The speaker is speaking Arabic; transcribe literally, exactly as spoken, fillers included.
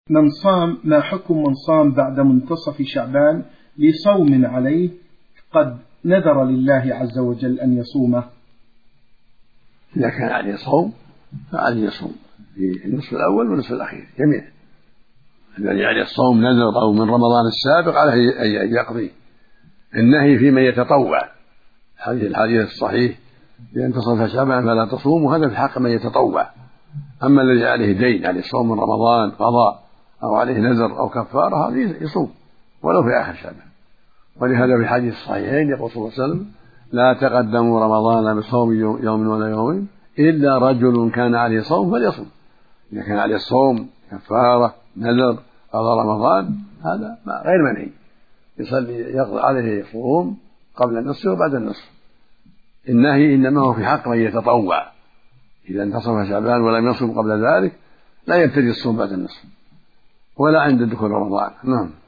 من صام، ما حكم من صام بعد منتصف شعبان لصوم عليه قد نذر لله عز وجل أن يصومه؟ إذا كان عليه صوم فعليه يصوم في النصف الأول والنصف الأخير جميعا. الذي عليه الصوم نذر أو من رمضان السابق عليه أن يقضي. النهي في من يتطوع، هذه الحديث الصحيح إذا انتصف شعبان فلا تصوم، وهذا في حق من يتطوع. أما الذي عليه دين، عليه صوم من رمضان قضاء أو عليه نذر أو كفارة، هذا يصوم ولو في آخر شعبان. ولهذا في حديث الصحيحين يقول صلى الله عليه وسلم: لا تقدموا رمضان بصوم يوم ولا يومين إلا رجل كان عليه صوم فليصوم. إذا كان عليه صوم كفارة نذر قضاء رمضان هذا غير منهي، يصلي يقضي عليه يصوم قبل النصف وبعد النصف. النهي إنما هو في حق من يتطوع، إذا انتصف شعبان ولم يصوم قبل ذلك لا يبتدي الصوم بعد النصف ولا عند دخول رمضان. نعم.